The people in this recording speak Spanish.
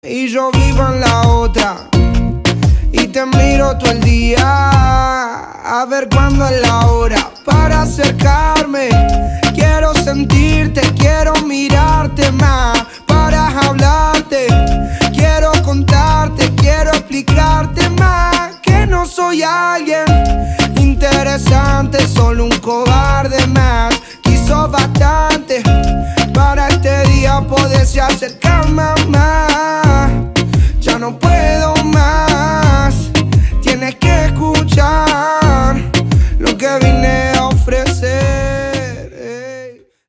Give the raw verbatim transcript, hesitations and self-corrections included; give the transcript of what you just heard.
Y yo vivo en la otra y te miro todo el día a ver cuándo es la hora para acercarme. Quiero sentirte, quiero mirarte más para hablarte. Quiero contarte, quiero explicarte más que no soy alguien interesante, solo un cobarde más. Quiso bastante para este día poderse acercar más.